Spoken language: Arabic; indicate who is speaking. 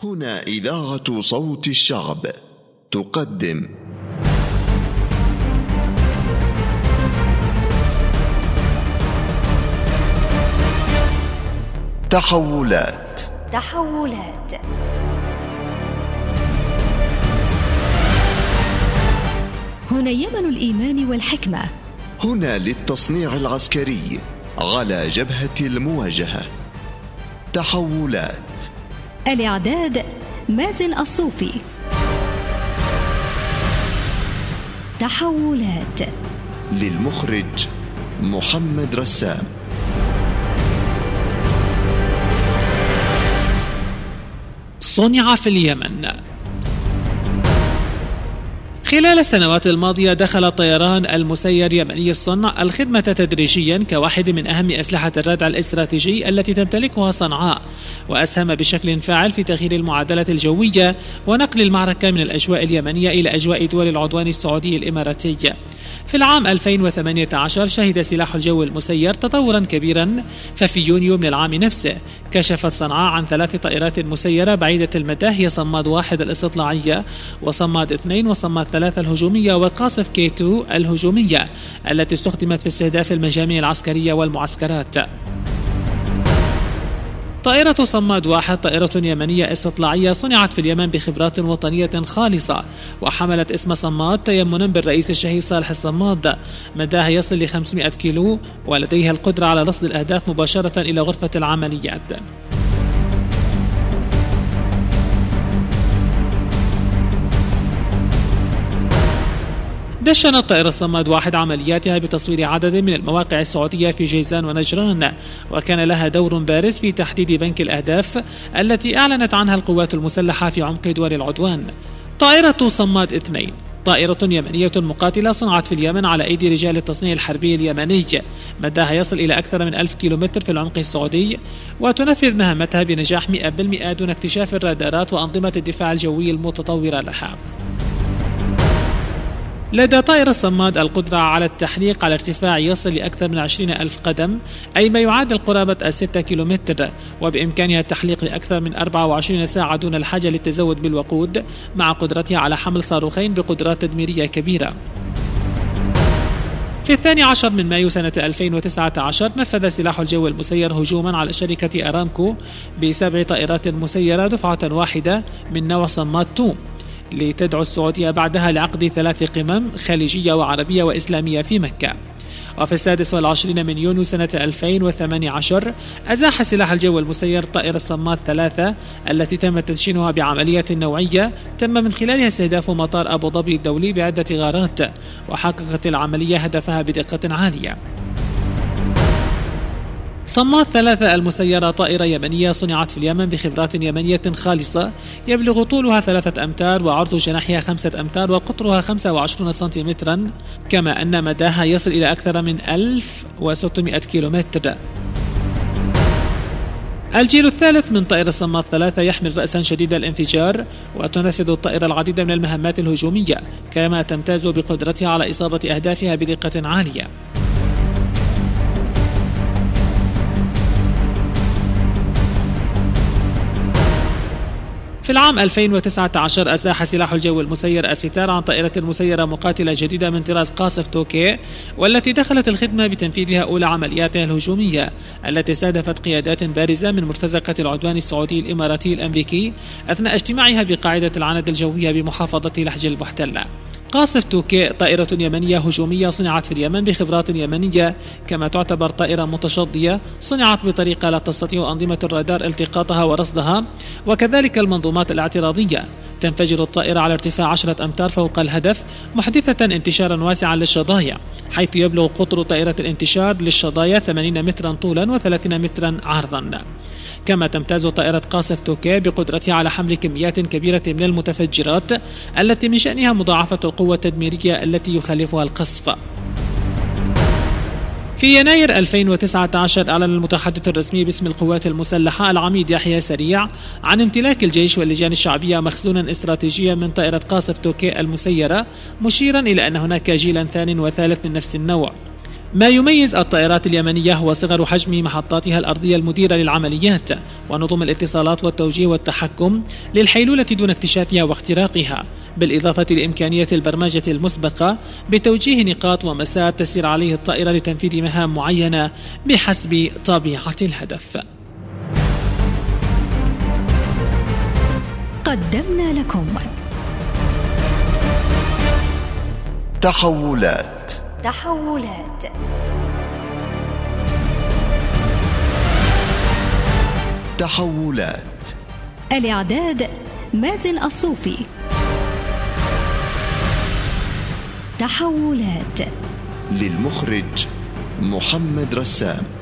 Speaker 1: هنا إذاعة صوت الشعب تقدم تحولات.
Speaker 2: هنا يمن الإيمان والحكمة،
Speaker 1: هنا للتصنيع العسكري على جبهة المواجهة. تحولات.
Speaker 2: الإعداد مازن الصوفي. تحولات.
Speaker 1: للمخرج محمد رسام.
Speaker 3: صنع في اليمن. خلال السنوات الماضية دخل الطيران المسير يمني الصنع الخدمة تدريجيا كواحد من أهم أسلحة الردع الاستراتيجي التي تمتلكها صنعاء، وأسهم بشكل فاعل في تغيير المعادلة الجوية ونقل المعركة من الأجواء اليمنية إلى أجواء دول العدوان السعودي الإماراتي. في العام 2018 شهد سلاح الجو المسير تطورا كبيرا، ففي يونيو من العام نفسه كشفت صنعاء عن 3 طائرات مسيرة بعيدة المدى، هي صماد 1 الاستطلاعية، وصماد 2 وصماد 3 الهجومية، وقاصف K2 الهجومية التي استخدمت في استهداف المجاميع العسكرية والمعسكرات. طائرة صماد 1 طائرة يمنية استطلاعية صنعت في اليمن بخبرات وطنية خالصة، وحملت اسم صماد تيمنا بالرئيس الشهيد صالح الصماد. مداها يصل ل 500 كيلو، ولديها القدرة على رصد الأهداف مباشرة إلى غرفة العمليات. دشنت طائرة صماد 1 عملياتها بتصوير عدد من المواقع السعودية في جيزان ونجران، وكان لها دور بارز في تحديد بنك الأهداف التي أعلنت عنها القوات المسلحة في عمق دول العدوان. طائرة صماد 2 طائرة يمنية مقاتلة صنعت في اليمن على أيدي رجال التصنيع الحربي اليمني، مداها يصل إلى أكثر من 1000 كيلومتر في العمق السعودي، وتنفذ مهمتها بنجاح 100% دون اكتشاف الرادارات وأنظمة الدفاع الجوي المتطورة لها. لدى طائرة صماد القدرة على التحليق على ارتفاع يصل لأكثر من 20,000 قدم، أي ما يعادل قرابة 6 كيلومتر، وبإمكانها التحليق لأكثر من 24 ساعة دون الحاجة للتزود بالوقود، مع قدرتها على حمل صاروخين بقدرات تدميرية كبيرة. في 12 من مايو سنة 2019 نفذ سلاح الجو المسير هجوما على شركة أرامكو ب7 طائرات مسيرة دفعة واحدة من نوع صماد 2، لتدعو السعودية بعدها لعقد 3 قمم خليجية وعربية وإسلامية في مكة. وفي 26 من يونيو سنة 2018 أزاح سلاح الجو المسير طائرة صماد 3 التي تم تدشينها بعملية نوعية تم من خلالها استهداف مطار أبو ظبي الدولي بعدة غارات، وحققت العملية هدفها بدقة عالية. صماد 3 المسيرة طائرة يمنية صنعت في اليمن بخبرات يمنية خالصة، يبلغ طولها 3 أمتار وعرض جناحها 5 أمتار وقطرها 25 سنتيمترا، كما أن مداها يصل إلى أكثر من 1600 كيلومتر. الجيل الثالث من طائرة صماد 3 يحمل رأسا شديد الانفجار، وتنفذ الطائرة العديد من المهمات الهجومية، كما تمتاز بقدرتها على إصابة أهدافها بدقة عالية. في العام 2019 أزاح سلاح الجو المسير الستار عن طائرة مسيرة مقاتلة جديدة من طراز قاصف 2K، والتي دخلت الخدمة بتنفيذها أولى عملياتها الهجومية التي استهدفت قيادات بارزة من مرتزقة العدوان السعودي الإماراتي الأمريكي أثناء اجتماعها بقاعدة العند الجوية بمحافظة لحج المحتلة. قاصف 2K طائرة يمنية هجومية صنعت في اليمن بخبرات يمنية، كما تعتبر طائرة متشظية صنعت بطريقة لا تستطيع أنظمة الرادار التقاطها ورصدها، وكذلك المنظومات الاعتراضية. تنفجر الطائرة على ارتفاع 10 أمتار فوق الهدف، محدثة انتشارا واسعا للشظايا، حيث يبلغ قطر طائرة الانتشار للشظايا 80 مترا طولا و30 مترا عرضا. كما تمتاز طائرة قاصف 2K بقدرتها على حمل كميات كبيرة من المتفجرات التي من شأنها مضاعفة القوة التدميرية التي يخلفها القصف. في يناير 2019 أعلن المتحدث الرسمي باسم القوات المسلحة العميد يحيى سريع عن امتلاك الجيش واللجان الشعبية مخزونا استراتيجيا من طائرة قاصف 2K المسيرة، مشيرا إلى أن هناك جيلا ثاني وثالث من نفس النوع. ما يميز الطائرات اليمنية هو صغر حجم محطاتها الأرضية المديرة للعمليات ونظم الاتصالات والتوجيه والتحكم للحيلولة دون اكتشافها واختراقها، بالإضافة لإمكانية البرمجة المسبقة بتوجيه نقاط ومسار تسير عليه الطائرة لتنفيذ مهام معينة بحسب طبيعة الهدف.
Speaker 2: قدمنا لكم
Speaker 1: تحولات.
Speaker 2: الإعداد مازن الصوفي. تحولات
Speaker 1: للمخرج محمد رسام.